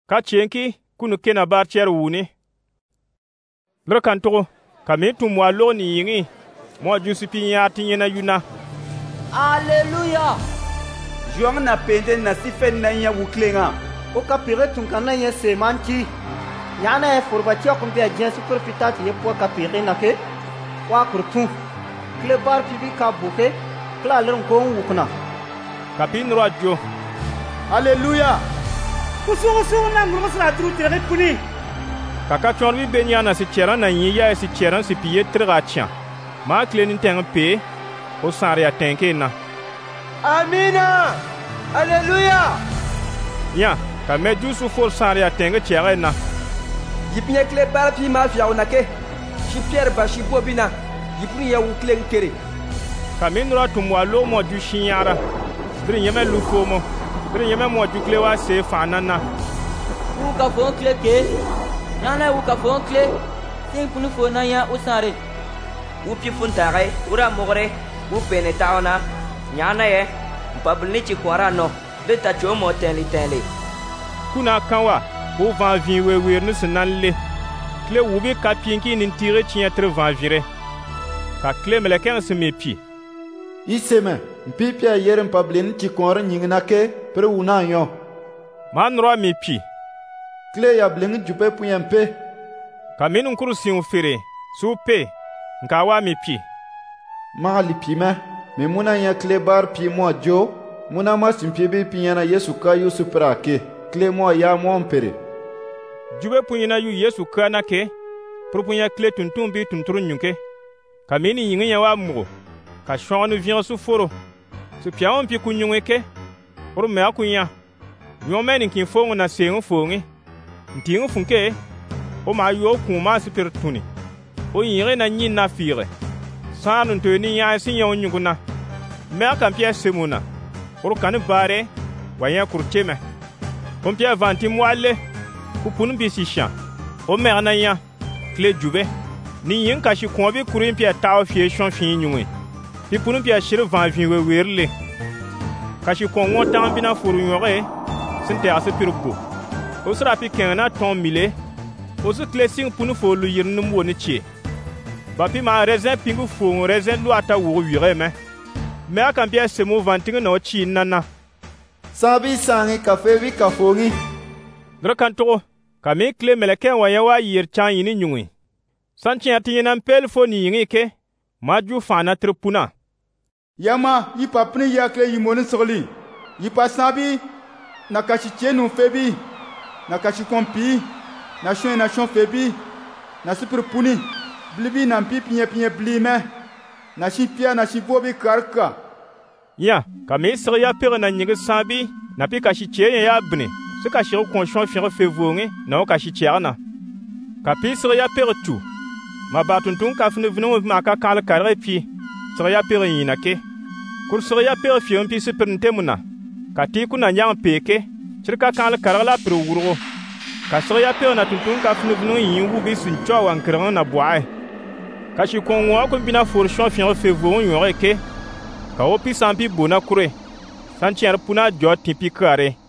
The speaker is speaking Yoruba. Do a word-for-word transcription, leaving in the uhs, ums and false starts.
ka chenki kunu kena bar cher wuni lurkan to kami tum wa lo ni yingi mo jusipi ya tinyena yuna. Alléluia. Juang na pende na sifen na ya wuklenga o ka pire tun kana ye semanti yana e forbati ko be agien super pitati ye po ka pire na ke wa kurtu kle bar pibi ka buke kla len ko wukna kapin radio. Alléluia. Kuso so na ngro sra tru tere kuni kaka chorbi benyana si chera na yiya si chera si piye trachia ma klenin teng pe o saria tenke na. Amina. Alléluia. Ya ka medu su for saria tenke chera na yipnya kle bar pi ma fia onake shi pierre ba shi bobina yipni ya wuklen kere kamin ra tum wa lo mo du shinyara brin yeme lu fomo brin yeme mo du kle wa se fanana u ka fon kle ke yana u ka fon kle tin kunu fona ya usare u pi fun tare ura mogre u pene taona nyana ye babni ci kwara no de ta chomo tele tele kuna kanwa o van vi we we ne senalle kle wubi ka pinki nin tire tinya tre van vire ka kle meleken se mepi iseme mpipia yeren pablin ti konre nyingna ke pre una yo man ro mepi kle ya blin jupe puyempe kamin kursi un fere supe nka wa mepi mali pime me muna ya kle bar pi mo jo muna ma simpi be pinyana yesu ka yusu prake kle mo ya mo mpere jube punyina yu yesu kana ke propunya kle tuntum bi tunturun nyuke kamini yingi ya wa mugo ka shonu vien su foro su piawon pi kunyunge ke por me akunya nyomeni kin fongo na sengo fongi ntingo funke o ma yo kuma spirituni o yire na nyin na fire sanu to ni ya sin yo nyuguna me kan pia semuna por kan bare wanya kurteme kon pia vanti moale kupun bi sisha o me ananya kle jube ni yin kashi ko bi kurin pia taw fie shon fin nyuwe pi pun pia shir van fin we werle kashi ko won tan bina furu yore sinte ase pirgo o sra pi kenna ton mile o su kle sing pun fo lu yirnum woni chi ba pi ma raisin pingu fo raisin lu ata wo wire me me akan pia semo vanting no chi nana sabi sangi kafe wi kafongi drakan to kami kle meleken wa yawa yir chan yini nyungwi sanchi atinan pel fo ni yingi ke maju fana tripuna yama yi papni ya kle yimoni sogli yi pasabi na kashi chenu febi na kashi kompi na shon na shon febi na super puni blibi na pipi nye pinye blime na shipia na shibobi karka ya kami sriya pere na nyingi sabi na pi kashi chenye ya bne suka shiro konshon fere fevonge na kashi cherna kapi sriya pere tu ma batuntun ka funu vunu ma ka kal kare pi sriya pere yina ke kur sriya pere fion pi superinte muna kati kuna nyang peke chirka kal kare la pro wuro ka sriya pere na tuntun ka funu vunu yin wubi sun cho wan kran na boai kashi kon wo ko bina for shon fere fevonge yore ke ka opi sampi bona kure sanchi ar puna jo tipi kare